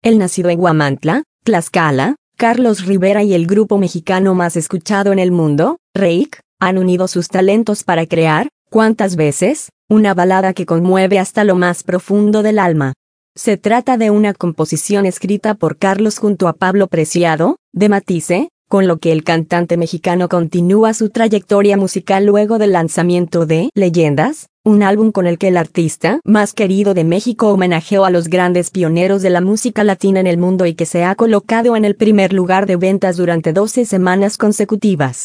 El nacido en Huamantla, Tlaxcala, Carlos Rivera y el grupo mexicano más escuchado en el mundo, Reik, han unido sus talentos para crear, ¿cuántas veces?, una balada que conmueve hasta lo más profundo del alma. Se trata de una composición escrita por Carlos junto a Pablo Preciado, de Matisse, con lo que el cantante mexicano continúa su trayectoria musical luego del lanzamiento de Leyendas, un álbum con el que el artista más querido de México homenajeó a los grandes pioneros de la música latina en el mundo y que se ha colocado en el primer lugar de ventas durante 12 semanas consecutivas.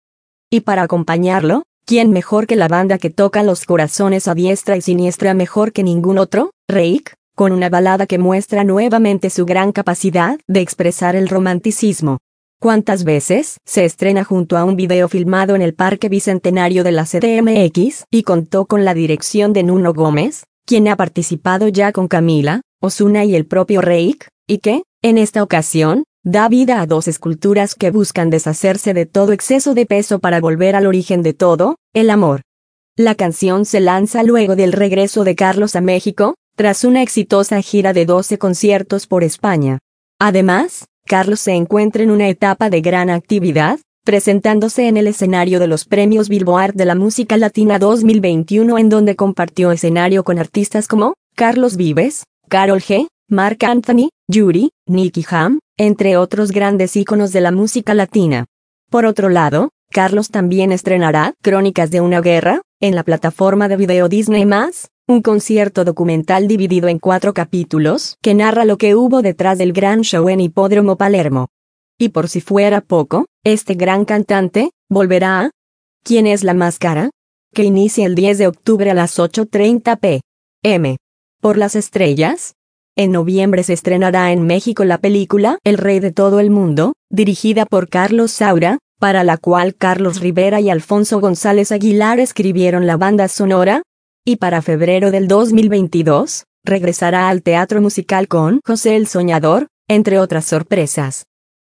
Y para acompañarlo, ¿quién mejor que la banda que toca los corazones a diestra y siniestra mejor que ningún otro? Reik, con una balada que muestra nuevamente su gran capacidad de expresar el romanticismo. ¿Cuántas veces? Se estrena junto a un video filmado en el Parque Bicentenario de la CDMX y contó con la dirección de Nuno Gómez, quien ha participado ya con Camila, Ozuna y el propio Reik, y que, en esta ocasión, da vida a dos esculturas que buscan deshacerse de todo exceso de peso para volver al origen de todo, el amor. La canción se lanza luego del regreso de Carlos a México, tras una exitosa gira de 12 conciertos por España. Además, Carlos se encuentra en una etapa de gran actividad, presentándose en el escenario de los Premios Billboard de la Música Latina 2021 en donde compartió escenario con artistas como Carlos Vives, Karol G, Marc Anthony, Yuri, Nicky Jam, entre otros grandes íconos de la música latina. Por otro lado, Carlos también estrenará Crónicas de una guerra, en la plataforma de video Disney+, un concierto documental dividido en 4 capítulos que narra lo que hubo detrás del gran show en Hipódromo Palermo. Y por si fuera poco, este gran cantante volverá a ¿Quién es la máscara?, que inicia el 10 de octubre a las 8:30 p.m. por Las Estrellas. En noviembre se estrenará en México la película El Rey de todo el mundo, dirigida por Carlos Saura, para la cual Carlos Rivera y Alfonso González Aguilar escribieron la banda sonora. Y para febrero del 2022, regresará al teatro musical con José el Soñador, entre otras sorpresas.